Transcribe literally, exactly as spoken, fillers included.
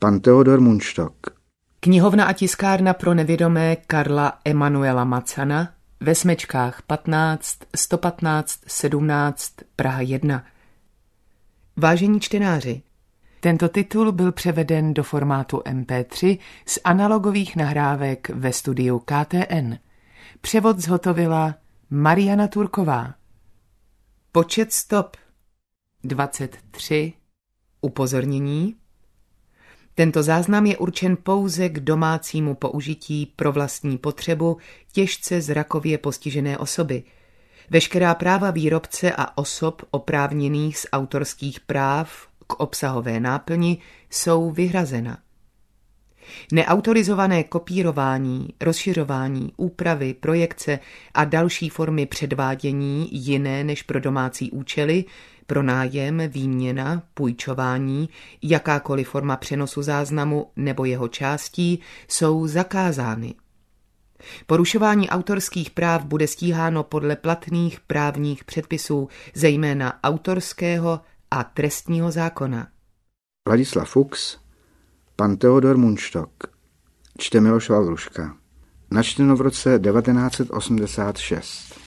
pan Theodor Mundstock. Knihovna a tiskárna pro nevědomé Karla Emanuela Macana ve Smečkách patnáct, sto patnáct, sedmnáct, Praha jedna. Vážení čtenáři, tento titul byl převeden do formátu em pé tři z analogových nahrávek ve studiu K T N. Převod zhotovila Mariana Turková. Počet stop dvacet tři. Upozornění. Tento záznam je určen pouze k domácímu použití pro vlastní potřebu těžce zrakově postižené osoby. Veškerá práva výrobce a osob oprávněných z autorských práv k obsahové náplni jsou vyhrazena. Neautorizované kopírování, rozšiřování, úpravy, projekce a další formy předvádění jiné než pro domácí účely, pronájem, výměna, půjčování, jakákoliv forma přenosu záznamu nebo jeho částí jsou zakázány. Porušování autorských práv bude stíháno podle platných právních předpisů, zejména autorského a trestního zákona. Ladislav Fuchs, pan Theodor Mundstock. Čte Miloš Valdruška. Načteno v roce devatenáct set osmdesát šest.